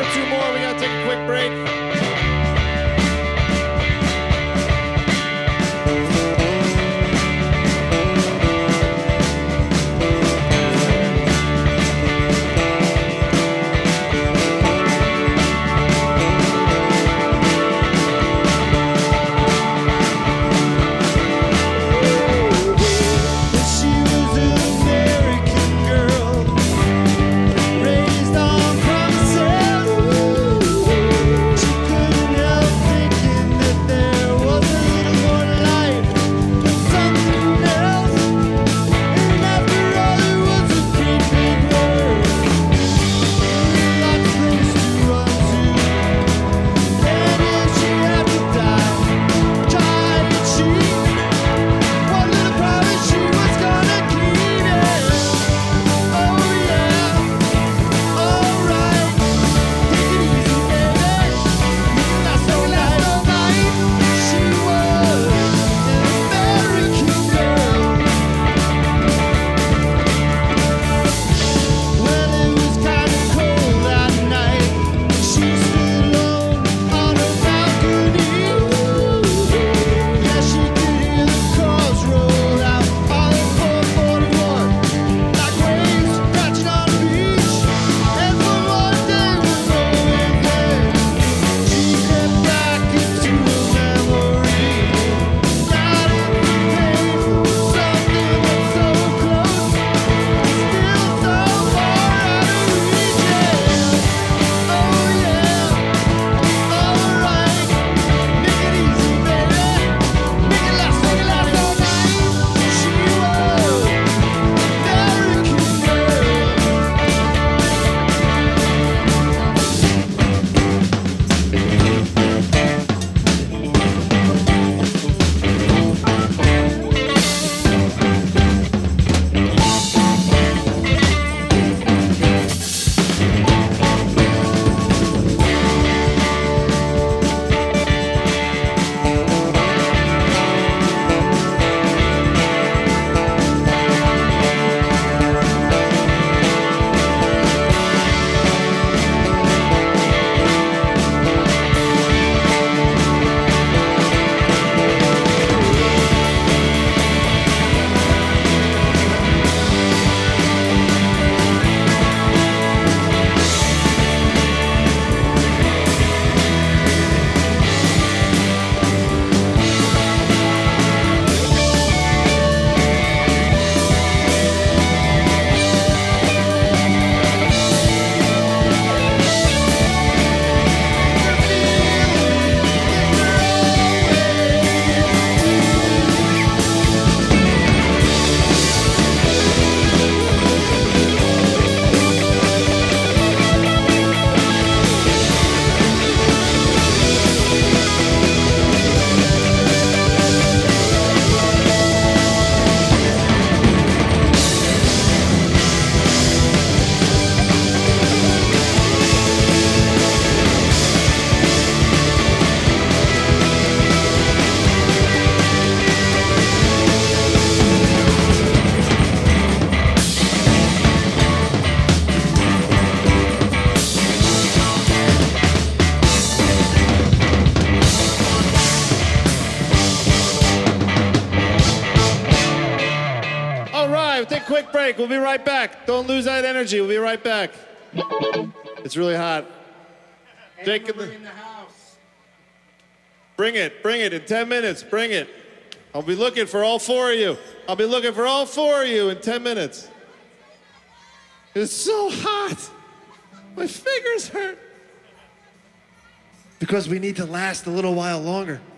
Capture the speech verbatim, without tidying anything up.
two more. We gotta take a quick break. Quick break. We'll be right back. Don't lose that energy. We'll be right back. It's really hot. Jake in the, in the house. Bring it. Bring it in ten minutes. Bring it. I'll be looking for all four of you. I'll be looking for all four of you in ten minutes. It's so hot. My fingers hurt. Because we need to last a little while longer.